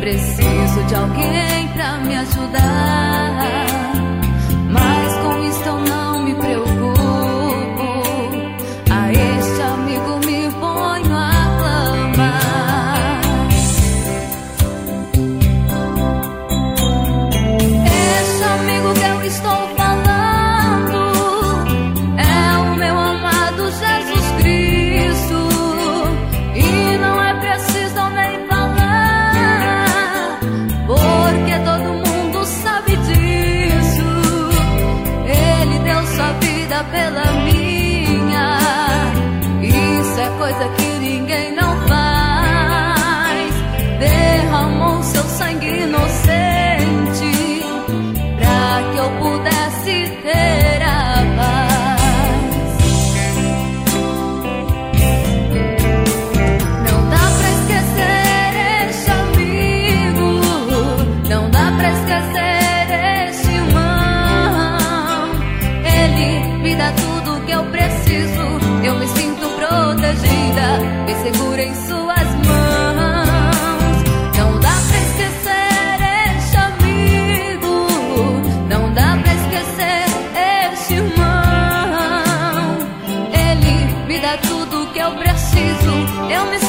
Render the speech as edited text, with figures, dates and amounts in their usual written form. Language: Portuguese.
preciso de alguém pra me ajudar, mas com isso eu não me preocupo. A este amigo me ponho a clamar. Este amigo que eu estou falando é o meu amado Jesus Cristo, e não é preciso nem falar, porque todo mundo sabe disso. Ele deu sua vida pela minha, isso é coisa que ninguém não faz. Derramou seu sangue inocente pra que eu pudesse ter a paz. Não dá pra esquecer este amigo, não dá pra esquecer este irmão. Ele me dá tudo que eu preciso, eu me sinto protegida, me segura em suas mãos. Não dá pra esquecer este amigo, não dá pra esquecer este irmão. Ele me dá tudo que eu preciso, eu me